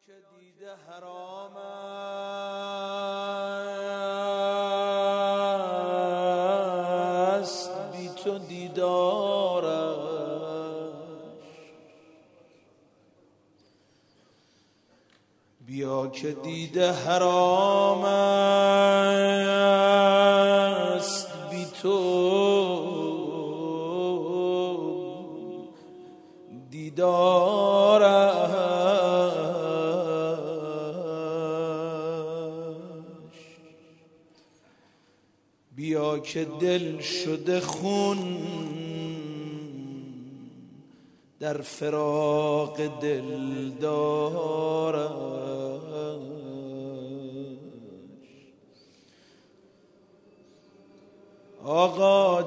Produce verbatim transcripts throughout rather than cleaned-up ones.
که دیده حرام است بی تو دیدارش، بیا که دیده حرام است بی تو دیدارش، بیا که دل شده خون در فراق دل دارش. آقا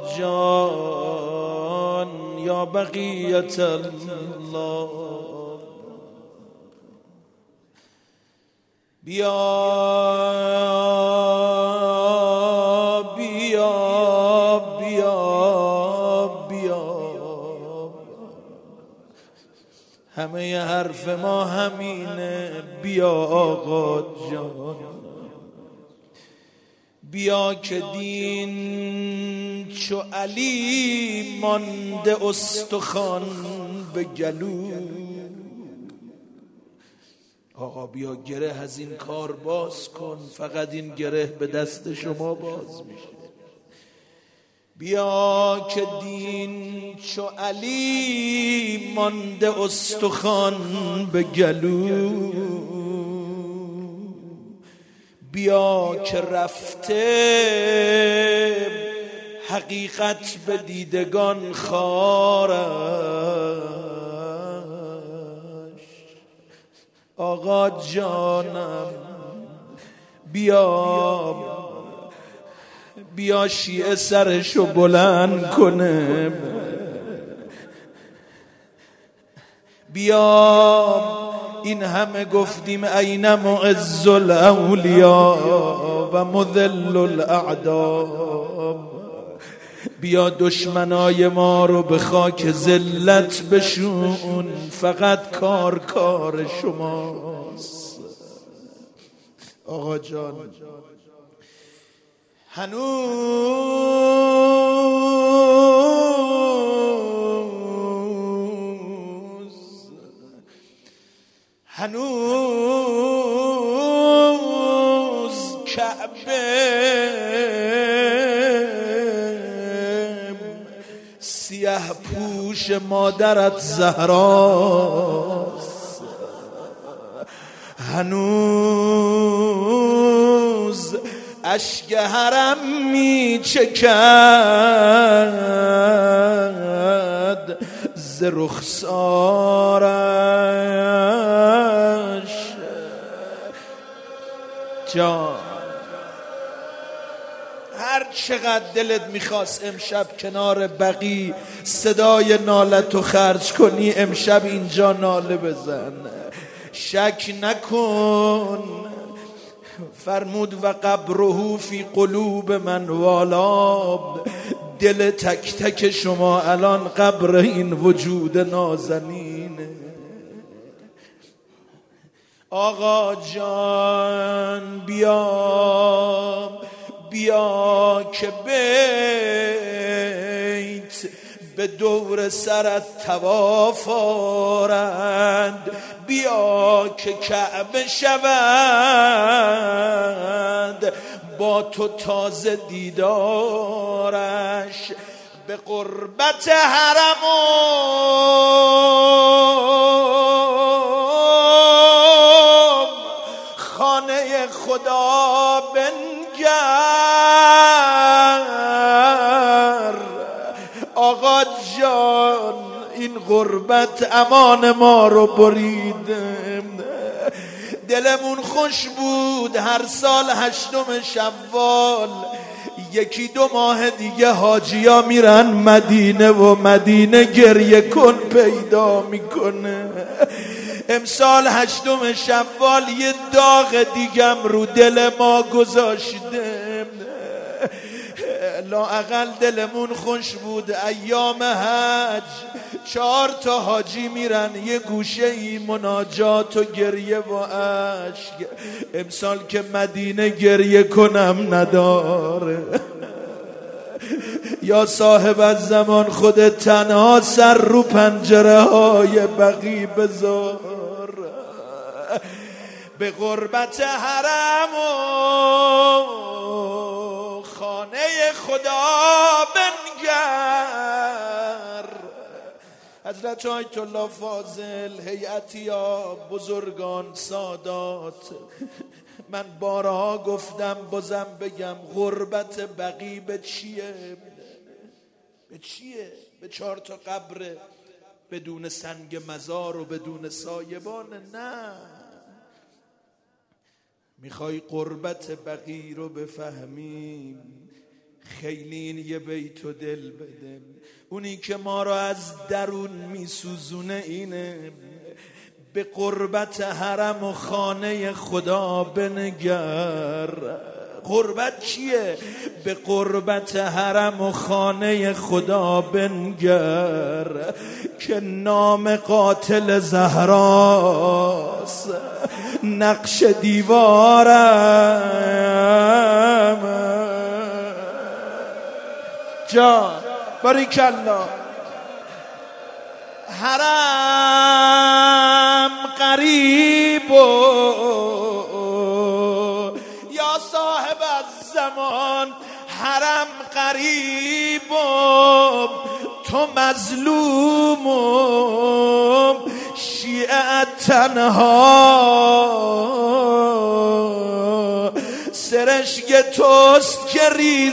جان یا بقیت الله، بیا بیا بیا بیا، همه حرف ما همینه، بیا آقا جان، بیا که دین چو علی مانده استخوان به گلو. آقا بیا گره از این کار باز کن، فقط این گره به دست شما باز میشه. بیا که دین چو علی مانده استخوان به گلو، بیا که رفته حقیقت به دیدگان خارش. آقا جانم بیا بیا شیعه سرشو بلند کنه، بیا این همه گفتیم این معز الاولیا و مذل الاعداء، بیا دشمنای ما رو به خاک ذلت بشون، فقط کار کار شماست. آقا جان هنوز هنوز کعبه سیه پوش مادرت زهراست، هنوز اشک حرم می چکد ز رخسارش. جان هر چقدر دلت میخواست امشب کنار بقی صدای نالتو خرج کنی، امشب اینجا ناله بزن. شک نکن فرمود و قبره فی قلوب من والا، دل تک تک شما الان قبر این وجود نازنینه. آقا جان بیا بیا که بیت به دور سرت طواف آرند، بیا که کعبه شوند با تو تازه دیدارش. به قربت حرم و خانه خدا بنگر. آقا جان این غربت امان ما رو برید، دلمون خوش بود هر سال هشتم شوال یکی دو ماه دیگه حاجیا میرن مدینه و مدینه گریه کن پیدا میکنه. امسال هشتم شوال یه داغ دیگم رو دل ما گذاشته، لااقل دلمون خوش بود ایام حج چهار تا حاجی میرن یه گوشه ای مناجات و گریه و عشق. امسال که مدینه گریه کنم نداره. یا صاحب الزمان خودت تنها سر رو پنجره های بقی بذار، به غربت حرم و خانه خدا بنگر. حضرت آیت الله فاضل، هیئتیا، بزرگان، سادات، من بارها گفتم بازم بگم غربت بقی به چیه؟ به چیه؟ به چهار تا قبر بدون سنگ مزار و بدون سایبان؟ نه. میخوای غربت بقی رو بفهمیم؟ خیلی این یه بیت و دل بده. اونی که ما رو از درون میسوزونه اینه: به غربت حرم و خانه خدا بنگر. غربت چیه؟ به غربت حرم و خانه خدا بنگر که نام قاتل زهراست نقش دیوارم. جان باریکالله. حرم قریب و یا صاحب الزمان، حرم قریب و تو مظلوم و شیعه تنها. سرشک توست که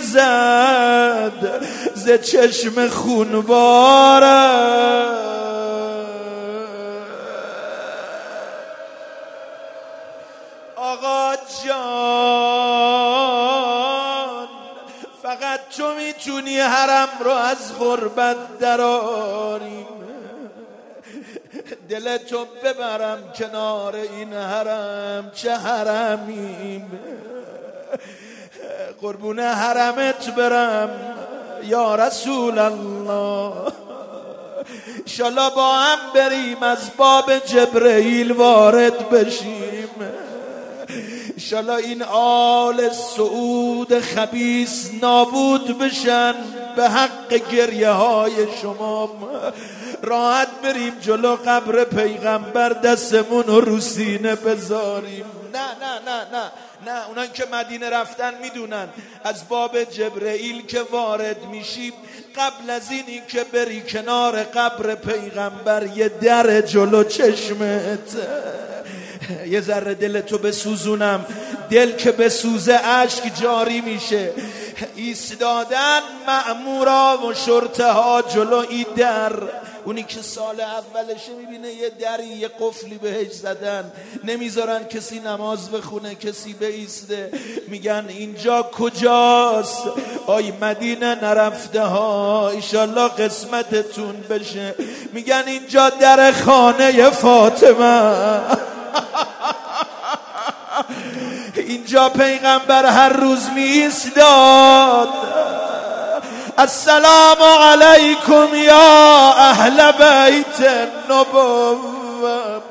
ریزد ز چشم خونبارم. آقا جان فقط تو میتونی حرم رو از غربت دراریم. دلتو ببرم کنار این حرم، چه حرمیم، قربون حرمت برم یا رسول الله. انشالله با هم بریم از باب جبرئیل وارد بشیم. انشالله این آل سعود خبیث نابود بشن به حق گریه های شما. راحت بریم جلو قبر پیغمبر دستمون رو رو سینه بذاریم. نه نه نه نه نه. اونان که مدینه رفتن میدونن از باب جبرئیل که وارد میشیم، قبل از اینی که بری کنار قبر پیغمبر یه در جلو چشمت. یه ذره دلتو بسوزونم. دل که بسوزه اشک جاری میشه. ایستادن مأمورا و شرطه ها جلو این در. اونی که سال اولشه میبینه یه دری یه قفلی بهش زدن، نمیذارن کسی نماز بخونه، کسی بایسته. میگن اینجا کجاست؟ آی مدینه نرفته ها، ایشالله قسمتتون بشه. میگن اینجا در خانه فاطمه. اینجا پیغمبر هر روز می ایستاد: السلام علیکم یا اهل بیت النبوة.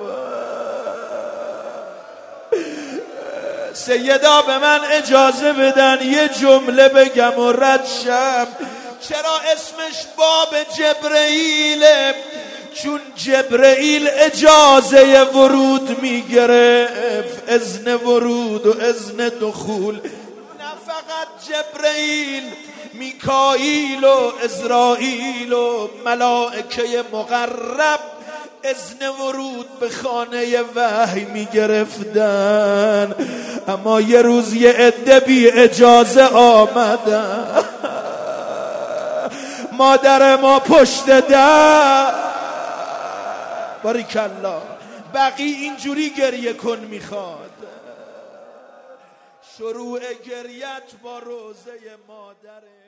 سیدا به من اجازه بدن یه جمله بگم و رد شم. چرا اسمش باب جبرئیله؟ چون جبرئیل اجازه ورود میگرفت، اذن ورود و اذن دخول. نه فقط جبرئیل، میکائیل و عزرائیل و ملائکه مقرب اذن ورود به خانه وحی میگرفتن. اما یه روز یه عده بی اجازه آمدن. مادر ما پشت در. باریکالله. بقی اینجوری گریه کن میخواد. شروع گریت با روزه مادره.